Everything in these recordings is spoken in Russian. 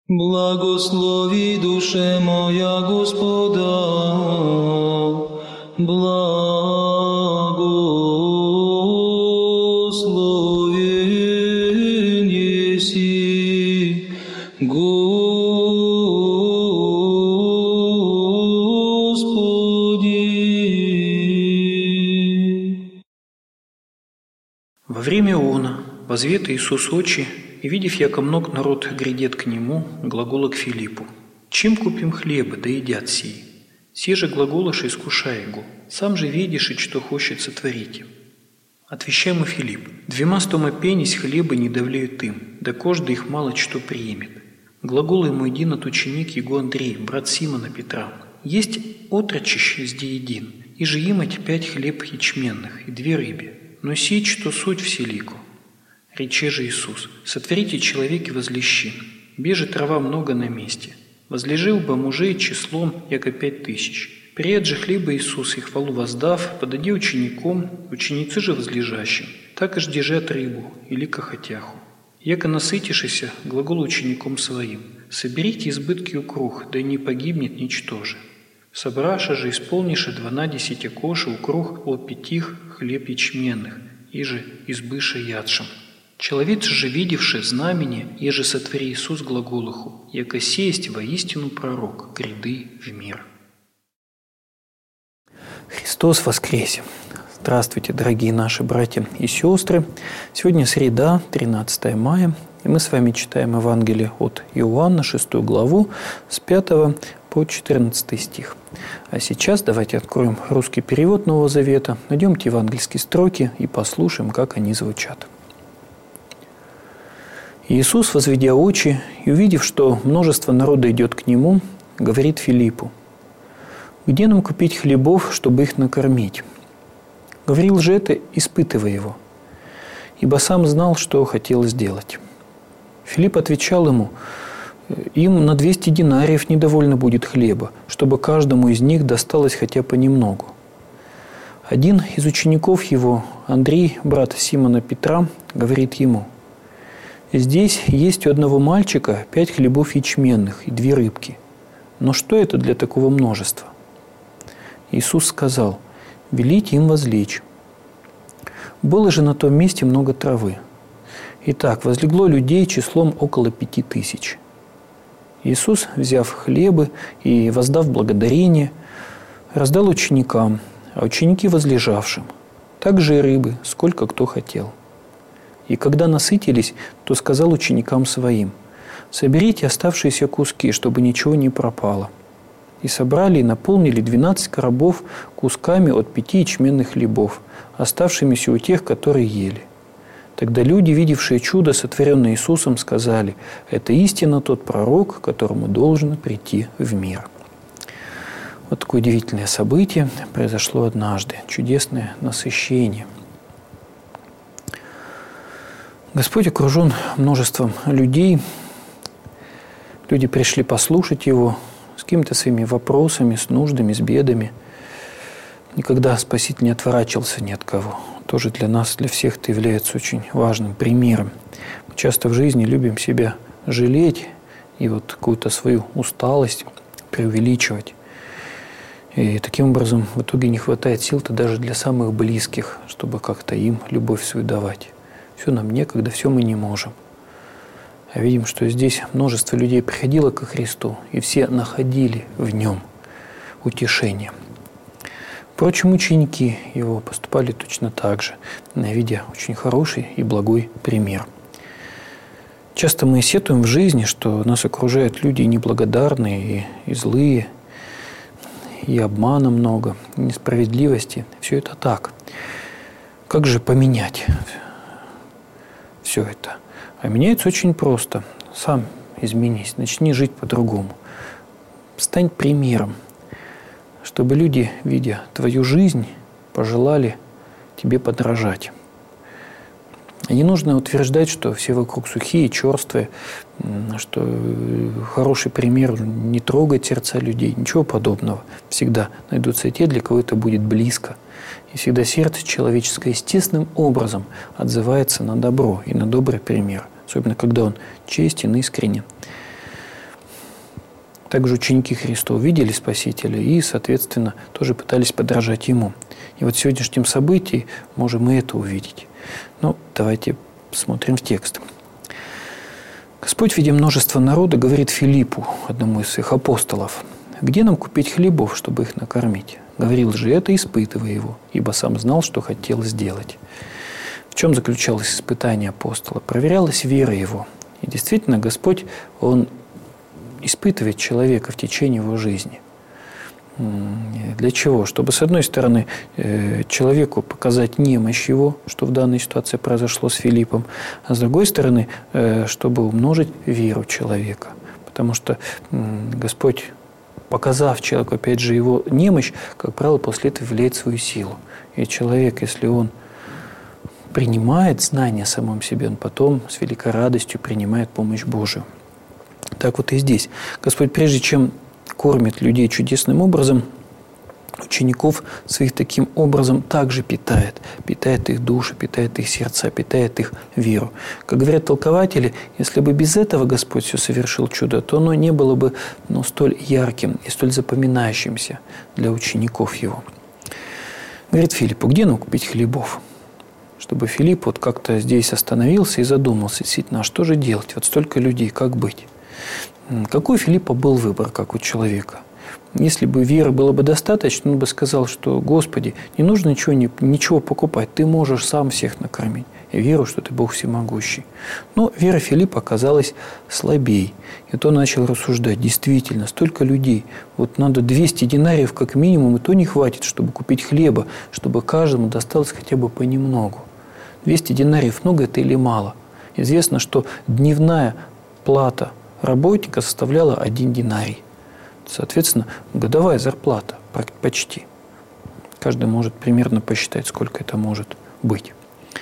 Благослови, душе моя, Господа, благословен еси, Господи. Во время она возвет Иисус очи, и, видев, яко мног народ грядет к нему, глагола к Филиппу: «Чем купим хлеба, да едят сии?» Се же глаголаши искушай его, сам же видишь, и что хочет сотворить. Отвещай ему Филипп: 200 пенись хлеба не давляют им, да каждый их мало что приемет. Глагол ему един от ученик его Андрей, брат Симона Петра: есть отрочище сде един, и же имать 5 хлеб ячменных и 2 рыбы, но сей, что суть вселику. Рече же Иисус: сотворите человеке возлещин, беже трава много на месте. Возлежил бы мужей числом, яко 5000. Приед же хлеба Иисус, и хвалу воздав, подади учеником, ученицы же возлежащим, так и ждежат рыбу, или кахотяху. Яко насытишися, глагол учеником своим: соберите избытки укруг, да и не погибнет ничтоже. Собраша же исполниша 12 коша укруг от 5 хлеб ячменных, и же избыша ядшим. Человек же, видевший знамение, еже сотвори Иисус глаголуху, яко сесть воистину пророк, гряды в мир. Христос воскресе! Здравствуйте, дорогие наши братья и сестры! Сегодня среда, 13 мая, и мы с вами читаем Евангелие от Иоанна, 6 главу, с 5 по 14 стих. А сейчас давайте откроем русский перевод Нового Завета, найдем те евангельские строки и послушаем, как они звучат. Иисус, возведя очи и увидев, что множество народа идет к Нему, говорит Филиппу: «Где нам купить хлебов, чтобы их накормить?» Говорил же это, испытывая его, ибо сам знал, что хотел сделать. Филипп отвечал ему: «Им на 200 динариев недовольно будет хлеба, чтобы каждому из них досталось хотя понемногу». Один из учеников его, Андрей, брат Симона Петра, говорит ему: «Здесь есть у одного мальчика 5 хлебов ячменных и 2 рыбки. Но что это для такого множества?» Иисус сказал: «Велите им возлечь». Было же на том месте много травы. Итак, возлегло людей числом около 5000. Иисус, взяв хлебы и воздав благодарение, раздал ученикам, а ученики возлежавшим, также и рыбы, сколько кто хотел. И когда насытились, то сказал ученикам своим: «Соберите оставшиеся куски, чтобы ничего не пропало». И собрали и наполнили 12 коробов кусками от 5 ячменных хлебов, оставшимися у тех, которые ели. Тогда люди, видевшие чудо, сотворенное Иисусом, сказали: «Это истинно тот пророк, которому должно прийти в мир». Вот такое удивительное событие произошло однажды. Чудесное насыщение. Господь окружен множеством людей. Люди пришли послушать Его с какими-то своими вопросами, с нуждами, с бедами. Никогда Спаситель не отворачивался ни от кого. Тоже для нас, для всех это является очень важным примером. Мы часто в жизни любим себя жалеть и вот какую-то свою усталость преувеличивать. И таким образом в итоге не хватает сил-то даже для самых близких, чтобы как-то им любовь свою давать. Все нам некогда, все мы не можем. А видим, что здесь множество людей приходило ко Христу, и все находили в Нем утешение. Впрочем, ученики Его поступали точно так же, видя очень хороший и благой пример. Часто мы сетуем в жизни, что нас окружают люди неблагодарные и злые, и обмана много, и несправедливости. Все это так. Как же поменять все это? А меняется очень просто. Сам изменись, начни жить по-другому. Стань примером, чтобы люди, видя твою жизнь, пожелали тебе подражать. И не нужно утверждать, что все вокруг сухие, черствые, что хороший пример не трогает сердца людей. Ничего подобного. Всегда найдутся те, для кого это будет близко. И всегда сердце человеческое естественным образом отзывается на добро и на добрый пример. Особенно, когда он честен и искренен. Также ученики Христа увидели Спасителя и, соответственно, тоже пытались подражать Ему. И вот в сегодняшнем событии можем и это увидеть. Ну, давайте посмотрим в текст. Господь, видя множество народа, говорит Филиппу, одному из своих апостолов: «Где нам купить хлебов, чтобы их накормить?» Говорил же это, испытывая его, ибо сам знал, что хотел сделать. В чем заключалось испытание апостола? Проверялась вера его. И действительно, Господь, Он испытывает человека в течение его жизни. Для чего? Чтобы, с одной стороны, человеку показать немощь его, что в данной ситуации произошло с Филиппом, а с другой стороны, чтобы умножить веру человека. Потому что Господь, показав человеку, опять же, его немощь, как правило, после этого являет свою силу. И человек, если он принимает знание о самом себе, он потом с великой радостью принимает помощь Божию. Так вот и здесь. Господь, прежде чем кормит людей чудесным образом, учеников своих таким образом также питает. Питает их души, питает их сердца, питает их веру. Как говорят толкователи, если бы без этого Господь все совершил чудо, то оно не было бы столь ярким и столь запоминающимся для учеников его. Говорит Филиппу: где нам купить хлебов? Чтобы Филипп вот как-то здесь остановился и задумался, действительно, а что же делать? Вот столько людей, как быть? Какой у Филиппа был выбор, как у человека? Если бы веры было бы достаточно, он бы сказал, что: Господи, не нужно ничего покупать, Ты можешь сам всех накормить. Я верю, что Ты Бог всемогущий. Но вера Филиппа оказалась слабей. И то начал рассуждать: действительно, столько людей. Вот надо 200 динариев как минимум, и то не хватит, чтобы купить хлеба, чтобы каждому досталось хотя бы понемногу. 200 динариев много это или мало? Известно, что дневная плата работника составляла 1 динарий. Соответственно, годовая зарплата почти. Каждый может примерно посчитать, сколько это может быть.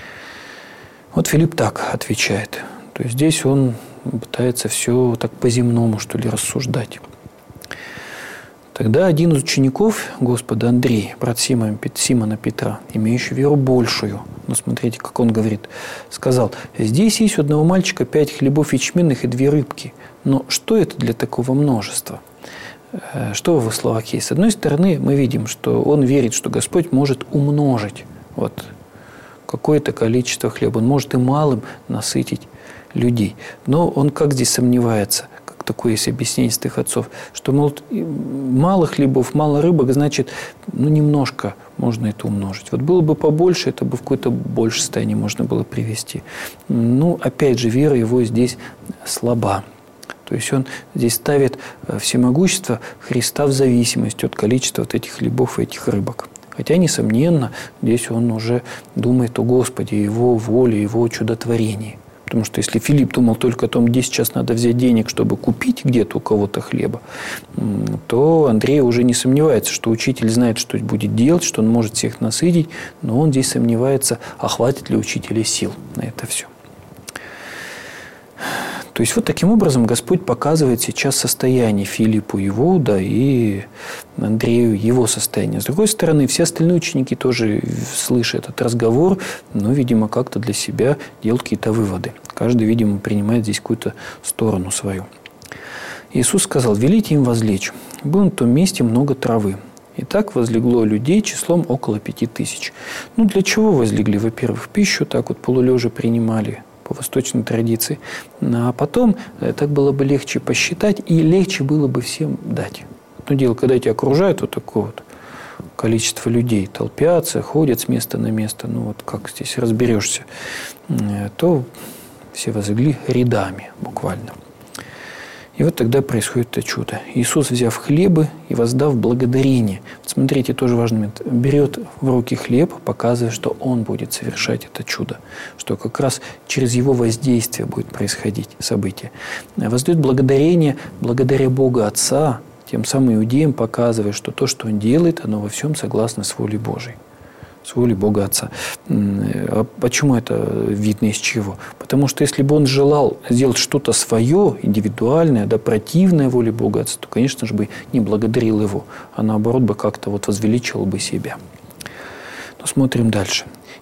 Вот Филипп так отвечает. То есть здесь он пытается все так по-земному, что ли, рассуждать. Тогда один из учеников Господа, Андрей, брат Симона Петра, имеющий веру большую, но смотрите, как он говорит, сказал: «Здесь есть у одного мальчика 5 хлебов ячменных и 2 рыбки. Но что это для такого множества?» Что в его словах есть? С одной стороны, мы видим, что он верит, что Господь может умножить какое-то количество хлеба. Он может и малым насытить людей. Но он как здесь сомневается? Как такое есть объяснение святых отцов, что, мол, мало хлебов, мало рыбок, значит, немножко можно это умножить. Вот было бы побольше, это бы в какое-то большее состояние можно было привести. Опять же, вера его здесь слаба. То есть он здесь ставит всемогущество Христа в зависимость от количества вот этих хлебов и этих рыбок. Хотя, несомненно, здесь он уже думает о Господе, Его воле, Его чудотворении. Потому что если Филипп думал только о том, где сейчас надо взять денег, чтобы купить где-то у кого-то хлеба, то Андрей уже не сомневается, что учитель знает, что будет делать, что он может всех насытить, но он здесь сомневается, а хватит ли учителя сил на это все. То есть вот таким образом Господь показывает сейчас состояние Филиппу его, и Андрею его состояние. С другой стороны, все остальные ученики тоже, слыша этот разговор, видимо, как-то для себя делают какие-то выводы. Каждый, видимо, принимает здесь какую-то сторону свою. Иисус сказал: «Велите им возлечь. Было на том месте много травы. И так возлегло людей числом около 5000. Для чего возлегли? Во-первых, пищу так вот полулежа принимали, по восточной традиции. А потом так было бы легче посчитать и легче было бы всем дать. Одно дело, когда тебя окружают вот такое вот количество людей, толпятся, ходят с места на место, как здесь разберешься, то все возлегли рядами буквально. И вот тогда происходит это чудо. Иисус, взяв хлебы и воздав благодарение, смотрите, тоже важный момент, берет в руки хлеб, показывая, что Он будет совершать это чудо, что как раз через Его воздействие будет происходить событие. Воздает благодарение благодаря Богу Отца, тем самым иудеям показывая, что то, что Он делает, оно во всем согласно с волей Божией. С волей Бога Отца. А почему это видно из чего? Потому что если бы он желал сделать что-то свое, индивидуальное, противное воле Бога Отца, то, конечно же, бы не благодарил его, а наоборот бы как-то возвеличивал бы себя. Но смотрим дальше.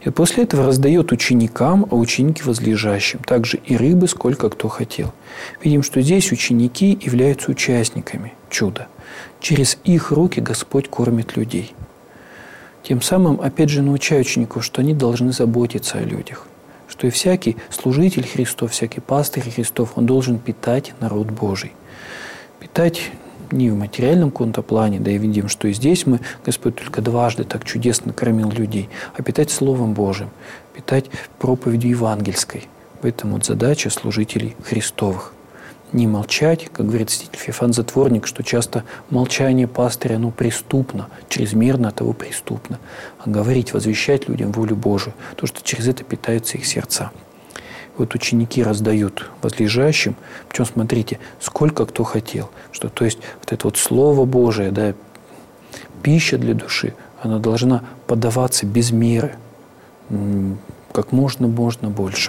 И после этого раздает ученикам, а ученики возлежащим, также и рыбы, сколько кто хотел. Видим, что здесь ученики являются участниками чуда. Через их руки Господь кормит людей. Тем самым, опять же, научая учеников, что они должны заботиться о людях. Что и всякий служитель Христов, всякий пастырь Христов, он должен питать народ Божий. Питать не в материальном каком-то плане, да и видим, что и здесь Господь только дважды так чудесно кормил людей, а питать Словом Божьим, питать проповедью евангельской. В этом вот задача служителей Христовых. Не молчать, как говорит святитель Феофан Затворник, что часто молчание пастыря, оно преступно, чрезмерно того преступно, а говорить, возвещать людям волю Божию, то, что через это питаются их сердца. Вот ученики раздают возлежащим, причем смотрите, сколько кто хотел, что то есть вот это вот Слово Божие, да, пища для души, она должна подаваться без меры, как можно больше.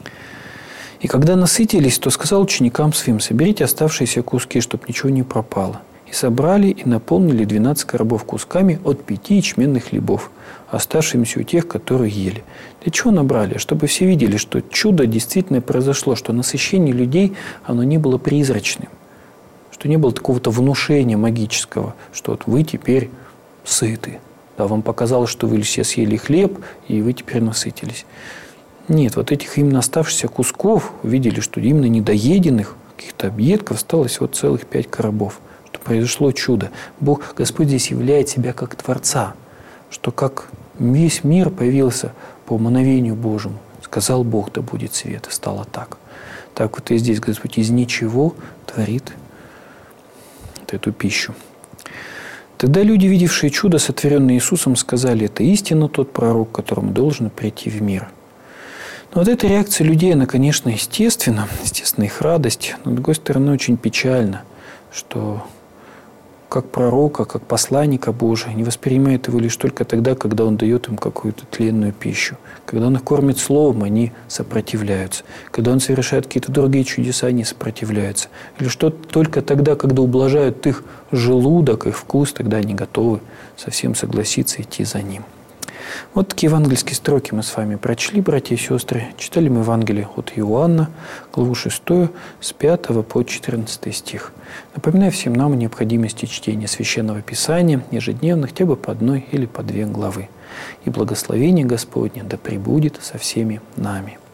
И когда насытились, то сказал ученикам своим: соберите оставшиеся куски, чтобы ничего не пропало. И собрали, и наполнили 12 коробов кусками от 5 ячменных хлебов, оставшимися у тех, которые ели. Для чего набрали? Чтобы все видели, что чудо действительно произошло, что насыщение людей, оно не было призрачным, что не было такого-то внушения магического, что вот вы теперь сыты. Да, вам показалось, что вы все съели хлеб, и вы теперь насытились. Нет, вот этих именно оставшихся кусков увидели, что именно недоеденных каких-то объедков осталось вот целых 5 коробов. Что произошло чудо. Бог, Господь здесь являет себя как Творца. Что как весь мир появился по мановению Божьему. Сказал Бог: да будет свет, и стало так. Так вот и здесь Господь из ничего творит вот эту пищу. Тогда люди, видевшие чудо, сотворенное Иисусом, сказали: это истинно тот пророк, которому должен прийти в мир. Но вот эта реакция людей, она, конечно, естественна их радость, но, с другой стороны, очень печально, что как пророка, как посланника Божия не воспринимают его лишь только тогда, когда он дает им какую-то тленную пищу. Когда он их кормит словом, они сопротивляются. Когда он совершает какие-то другие чудеса, они сопротивляются. Или что только тогда, когда ублажают их желудок, их вкус, тогда они готовы совсем согласиться идти за ним. Вот такие евангельские строки мы с вами прочли, братья и сестры. Читали мы Евангелие от Иоанна, главу 6, с 5 по 14 стих. Напоминаю всем нам о необходимости чтения Священного Писания ежедневно, хотя бы по одной или по 2 главы. И благословение Господне да пребудет со всеми нами.